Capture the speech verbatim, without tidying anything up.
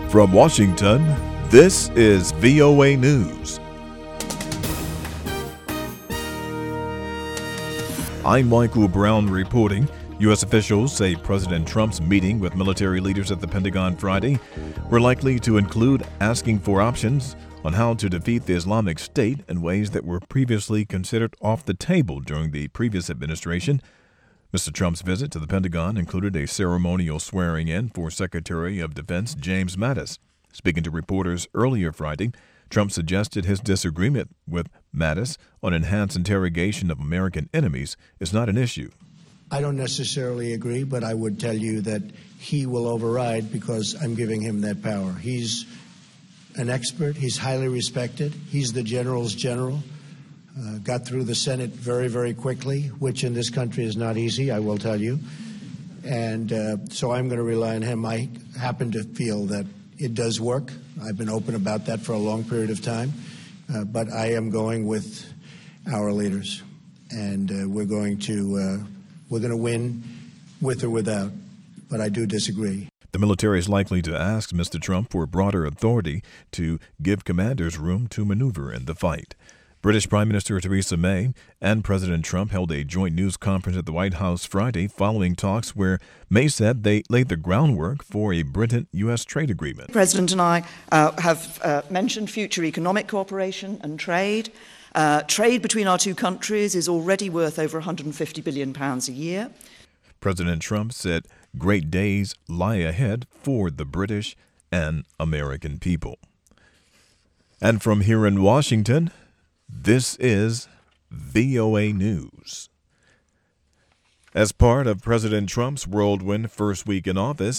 From Washington, this is V O A News. I'm Michael Brown reporting. U S officials say President Trump's meeting with military leaders at the Pentagon Friday were likely to include asking for options on how to defeat the Islamic State in ways that were previously considered off the table during the previous administration. Mister Trump's visit to the Pentagon included a ceremonial swearing-in for Secretary of Defense James Mattis. Speaking to reporters earlier Friday, Trump suggested his disagreement with Mattis on enhanced interrogation of American enemies is not an issue. I don't necessarily agree, but I would tell you that he will override because I'm giving him that power. He's an expert. He's highly respected. He's the general's general. Uh, got through the Senate very, very quickly, which in this country is not easy, I will tell you. And uh, so I'm going to rely on him. I happen to feel that it does work. I've been open about that for a long period of time. Uh, but I am going with our leaders. And uh, we're going to uh, we're going to win with or without. But I do disagree. The military is likely to ask Mister Trump for broader authority to give commanders room to maneuver in the fight. British Prime Minister Theresa May and President Trump held a joint news conference at the White House Friday following talks where May said they laid the groundwork for a Britain-U S trade agreement. The President and I uh, have uh, mentioned future economic cooperation and trade. Uh, trade between our two countries is already worth over one hundred fifty billion pounds a year. President Trump said great days lie ahead for the British and American people. And from here in Washington, this is V O A News. As part of President Trump's whirlwind first week in office,